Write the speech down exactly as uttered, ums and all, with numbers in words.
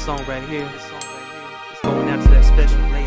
song right here, it's going out to that special lady.